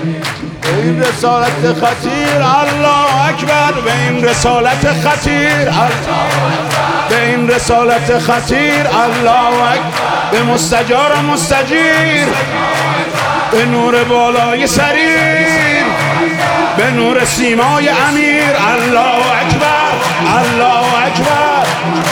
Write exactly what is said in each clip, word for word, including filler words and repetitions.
به این رسالت خطیر الله اکبر، به این رسالت خطیر به این رسالت خطیر الله اکبر، به مستجار و مستجیر، به نور بالای سریر، به نور سیمای امیر الله اکبر الله اکبر.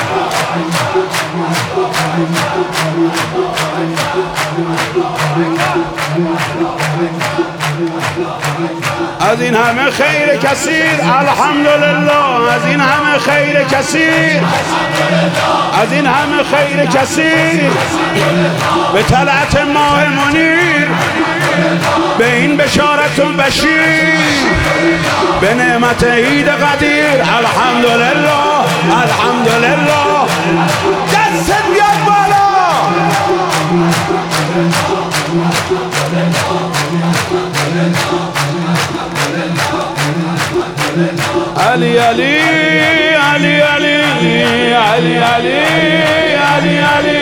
از این همه خیر کثیر الحمدلله، از این همه خیر کثیر، از این همه خیر کثیر، به طلعت ماه منیر، به این بشارت بشیر، به نعمت عید قدیر الحمدلله الحمدلله. دست بیاد بالا. علی علی علی علی علی علی علی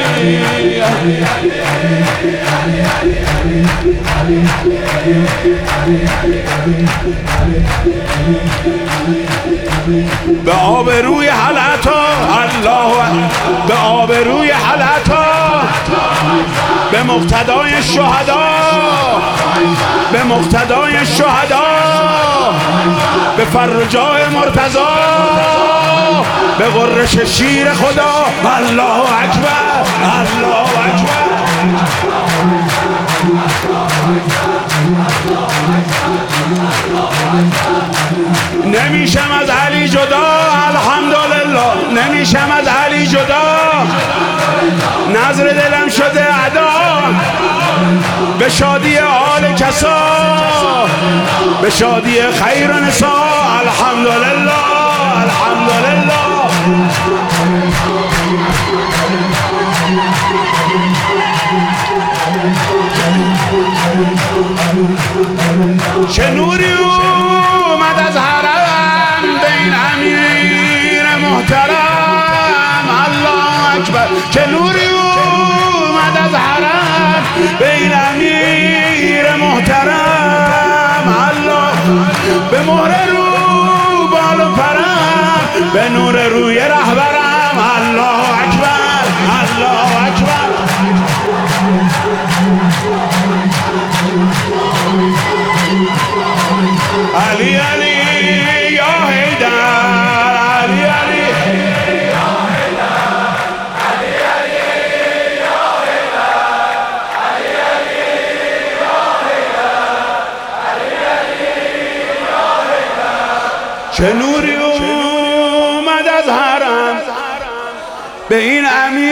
علی به آبروی حلعتا الله، به آبروی حلعتا، به مقتدای شهدا، به مقتدای شهدا، به فرجای مرتضی، به غرش شیر خدا الله اکبر الله اکبر. نمیشم از علی جدا الحمدلله، نمیشم از علی جدا، نظر دلم شده ادا، به شادی آل کسا، به شادی خیر نسا الحمدلله الحمدلله. چه نوری اومد از حرم بین امیر محترم الله اکبر، چه نوری اومد از حرم بین امیر محترم الله، به مهر رو بال و پرم، به نور روی رهبرم الله اکبر الله اکبر. علی علی یا حیدر علی علی یا حیدر علی علی یا حیدر علی علی یا حیدر علی علی یا حیدر. چه نوری اومد از حرم به این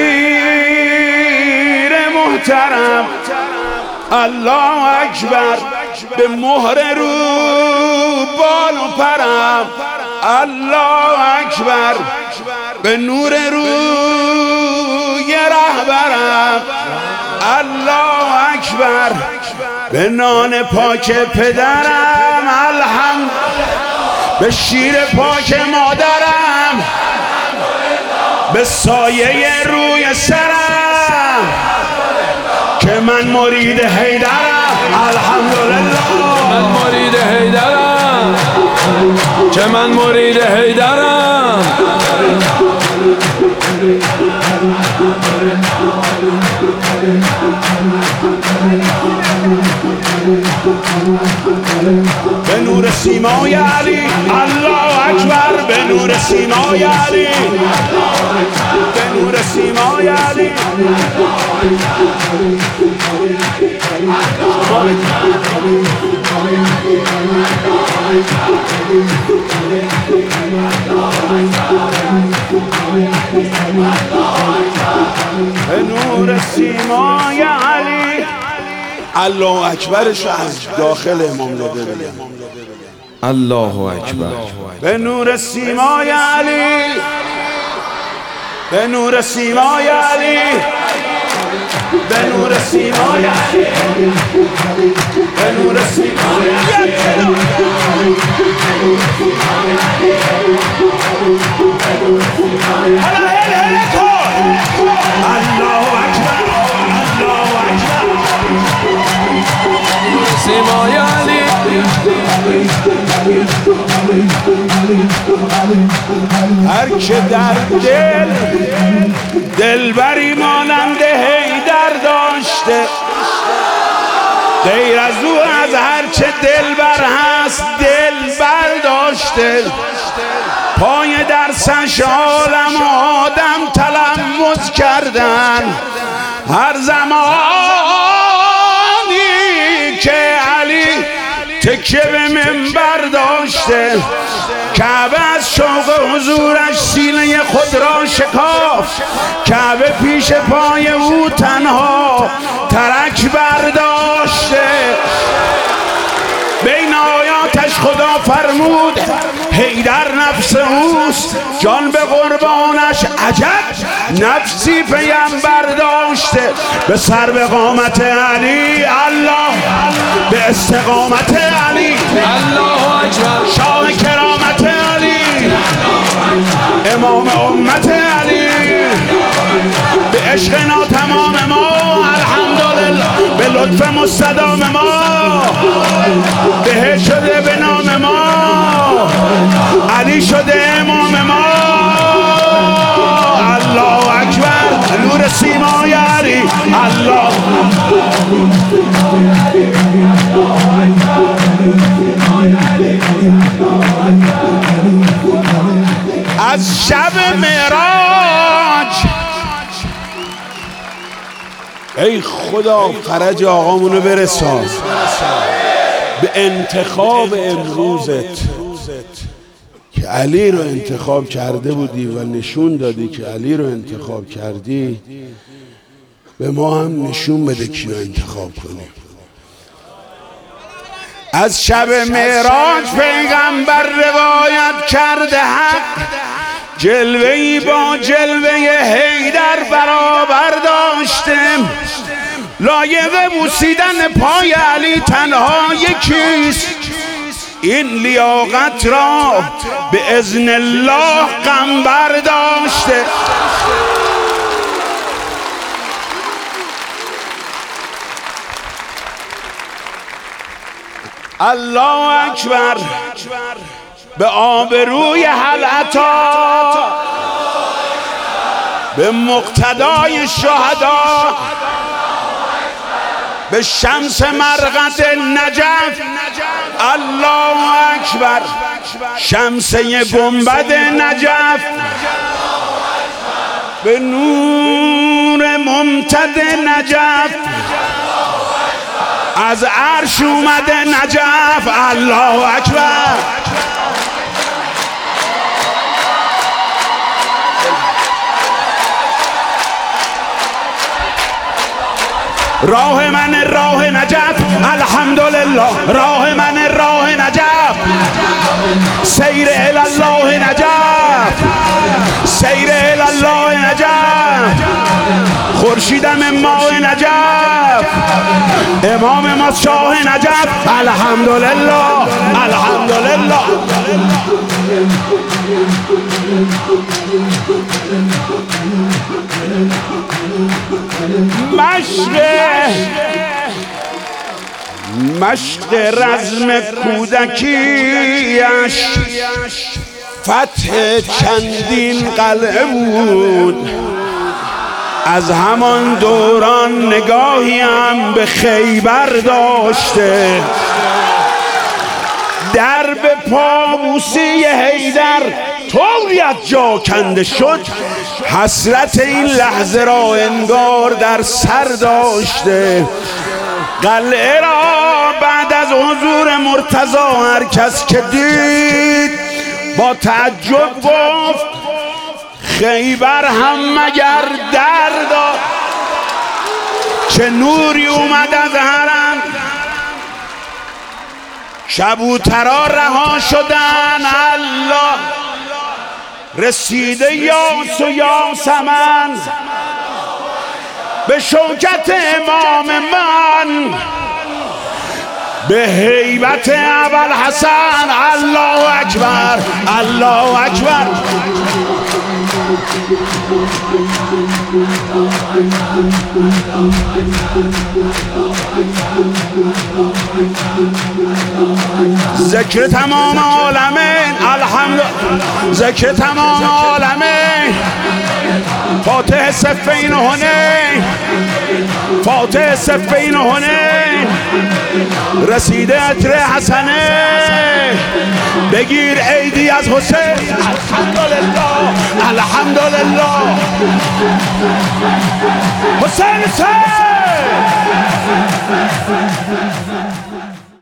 امیر محترم الله اکبر، به مهر رو بال و پرم الله اکبر، به نور روی رهبرم الله اکبر، به نان پاک پدرم الحمد، به شیر پاک مادرم، به سایه روی سرم که من مرید حیدرم الحمدلله، من مرید حیدرم، که من مرید حیدرم. به نور سیمای علی الله اکبر، به نور سیمای علی، به نور سیمای علی. به نور سیمای علی. الله اکبرش از داخل امام زاده بگم الله اکبر. به نور سیمای علی، به نور سیمای علی، به نور سیمای علی، به نور سیمای علی. الله اکبر الله اکبر. سیمای علی هر که در دل دلبری مانند حیدر داشته، غیر از او از هر چه دلبر هست دل برداشته. پای درسش عالم و آدم تلمذ کردن، هر زمانی که علی تکیه به منبر داشته، کعبه از شوق حضورش سینه خود را شکافت. کعبه پیش پای او تنها ترک برداشته. بین آیاتش خدا فرمود حیدر نفس اوست، جان به قربانش عجب نفسی پیم برداشته. به سر به قامت علی الله، به استقامت علی الله اکبر، شاه کرامت علی، امام امت علی، به عشق ناتمام ما الحمدلله، به لطف مستدام ما به شده به نام ما، علی شده امام ما. الله اکبر، نور سیمای علی الله. از شب معراج ای خدا فرج آقامونو برسان به انتخاب امروزت که علی رو انتخاب کرده بودی و نشون دادی که علی رو انتخاب کردی. به ما هم نشون بده کیو انتخاب کنیم. از شب معراج پیغمبر روایت کرده حق، جلوه‌ای با جلوه حیدر برابر داشتم. لایق بوسیدن پای علی تنها یکیست، این لیاقت را به اذن الله غم برداشته. الله اکبر، به آبروی حلعتا، به مقتدای شهدا، به شمس مرقد نجف. الله اکبر، شمسه گنبد نجف، به نور ممتد نجف، از عرش اومده نجف. الله اکبر، راه من راه نجف الحمدلله، راه من راه نجف، سیر الله نجف، سیر الله نجف، خورشیدم ماه نجف، امام ما شاه نجف الحمدلله الحمدلله. مشق مشق رزم کودکیش فتح چندین قلعه بود. از همان دوران نگاهی هم به خیبر داشته. در به پابوسی حیدر طوریت جا کنده شد، حسرت این لحظه را انگار در سر داشته. قلعه را بعد از حضور مرتضی هر کس که دید با تعجب گفت خیبر هم مگر دردا، چه نوری اومد از حرم. کبوترها رها شدن، الله رسیده یاس و یاسمن به شوکت امام من، به هیبت ابوالحسن. الله اکبر الله اکبر. ذکر تمام عالمین الحمد ذکر تمام عالمین فاتح صفین و حنین فاتح صفین و حنین رسیده عطر حسنه بگیر عیدی از حسین الحمدلله الحمدلله حسین حسین